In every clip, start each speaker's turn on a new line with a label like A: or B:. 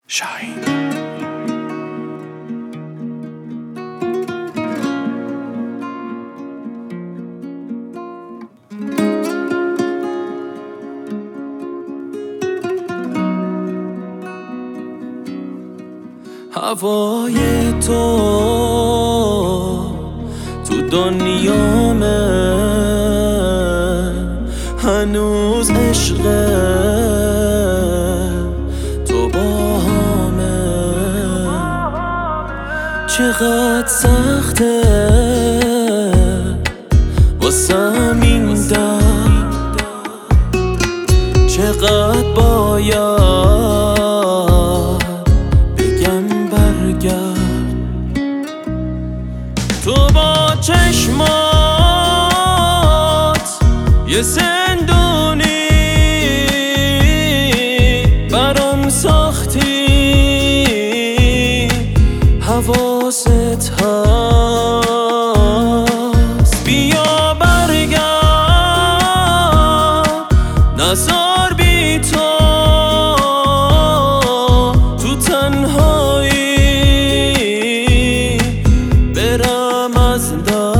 A: شاهین.
B: هوای تو دنیامه، هنوز عشق تو با همه. چقدر سخته واسم این درد، چقدر باید تو با چشمات یه زندونی برام ساختی، حواست هست. بیا برگرد، نذار بی تو تنهایی برم از دست.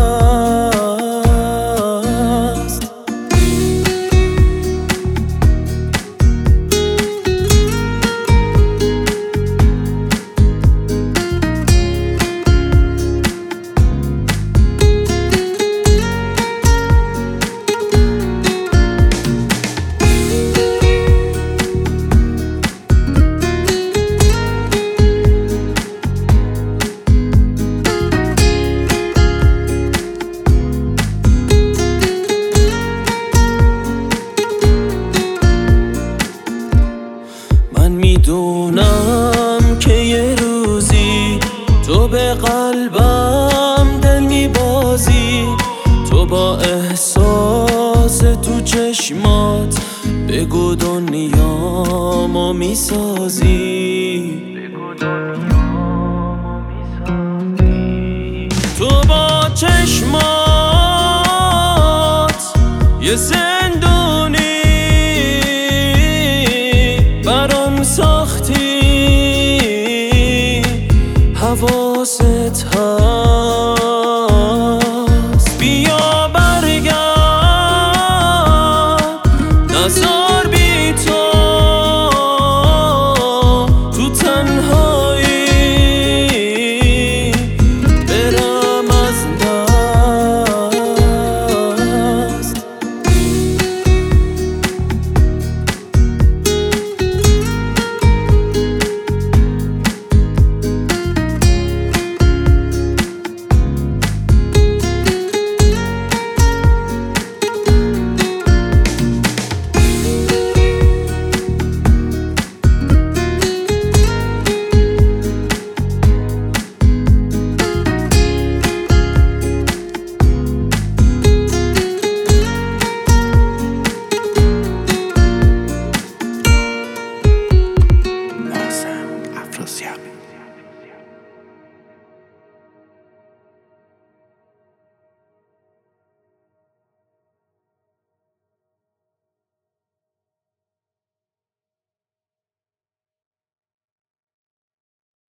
B: میدونم که یه روزی تو به قلبم دل میبازی، تو با احساس تو چشمات بگو دنیامو میسازی. تو با چشمات